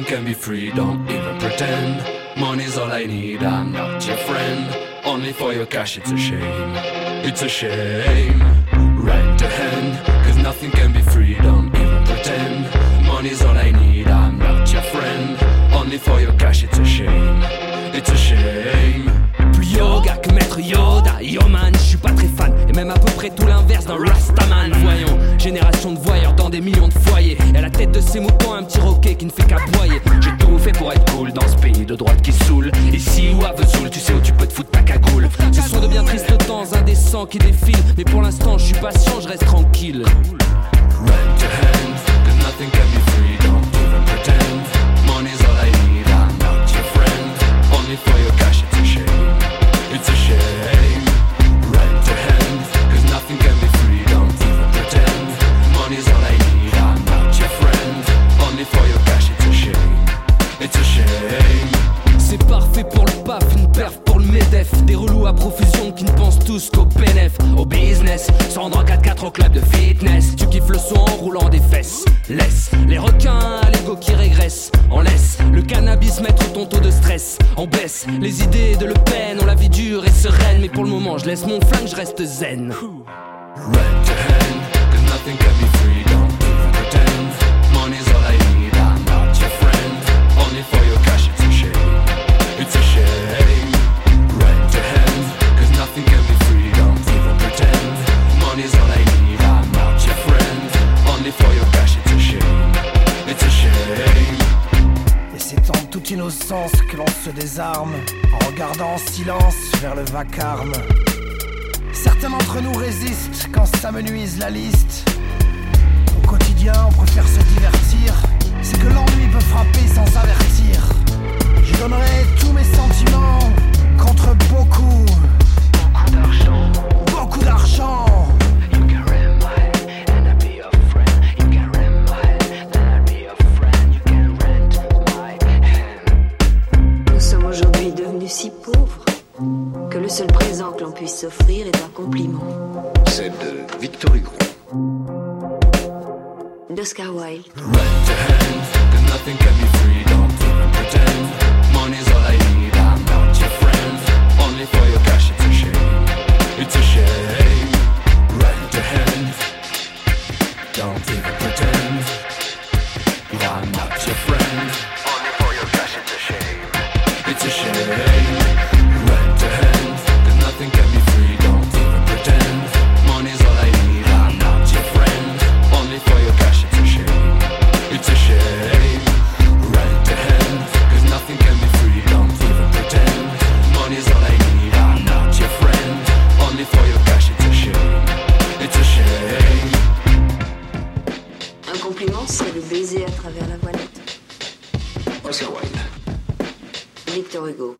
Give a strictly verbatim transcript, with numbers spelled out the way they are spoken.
can be free, don't even pretend. Money's all I need, I'm not your friend. Only for your cash, it's a shame. It's a shame. Rent a hand, cause nothing can be free, don't even pretend. Money's all I need, I'm not your friend. Only for your cash, it's a shame. It's a shame. Plus yoga que maître Yoda, yo man, je suis pas très fan. Et même à peu près tout l'inverse d'un Rastaman. Voyons, génération de voyeurs dans des millions de foyers. Et à la tête de ces moutons, un petit roquet qui ne fait qu'aboyer. J'ai tout fait pour être cool dans ce pays de droite qui saoule. Ici ou à Vesoul, tu sais où tu peux te foutre ta cagoule. Ce sont de bien tristes temps indécents qui défilent. Mais pour l'instant, je suis patient, je reste tranquille. Rent a hand, cause nothing can be free, don't even pretend. Money's all I need, I'm not your friend. Only for your cash, it's a shame. It's a shame. Rent a hand, cause nothing can be free, don't even pretend. Money's all I need, I'm not your friend. Only for your cash, it's a shame. It's a shame. C'est parfait pour le paf, une perf pour le medef. Des relous à profusion qui ne pensent tous qu'au bénéf. Au business, se rendre en quatre quatre au club de fitness. Tu kiffes le son en roulant des fesses. Laisse les requins à l'ego qui régresse. On laisse le cannabis mettre ton taux de stress. On baisse les idées de Le Pen. On la vie dure et sereine. Mais pour le moment je laisse mon flingue, je reste zen. Rent a hand, cause nothing can be free, don't even pretend. Money's all I need, I'm not your friend. Only for your cash, it's a shame. It's a shame. Rent a hand, cause nothing can be free, don't even pretend. Money's all I need, I'm not your friend. Only for your cash, it's a shame. It's a shame. Et c'est en toute innocence que l'on se désarme, en regardant en silence vers le vacarme. Certains d'entre nous résistent quand s'amenuise la liste. Au quotidien, on préfère se divertir. C'est que l'ennui peut frapper sans avertir. Je donnerai tous mes sentiments contre beaucoup, beaucoup d'argent. Beaucoup d'argent. You can rent mine and I'll be your friend. You can rent mine and I'll be your friend. You can rent my hand. Nous sommes aujourd'hui devenus si pauvres que le seul présent que l'on puisse s'offrir est un compliment. C'est de Victor Hugo. D'Oscar Wilde. Rent a hand, cause nothing can be free, don't even pretend. Money's all I need, I'm not your friend. Only for your cash, it's a shame. It's a shame. Rent a hand, don't even pretend. I'm not your friend. Only for your cash, it's a shame. It's a shame. Rent a hand, cause nothing can be free, don't even pretend. Money's all I need, I'm not your friend. Only for your cash, it's a shame. It's a shame. Rent a hand, cause nothing can be free, don't even pretend. Money's all I need, I'm not your friend. Only for your cash, it's a shame. It's a shame. Un compliment, c'est le baiser à travers la voilette. Oscar Wilde. Victor Hugo.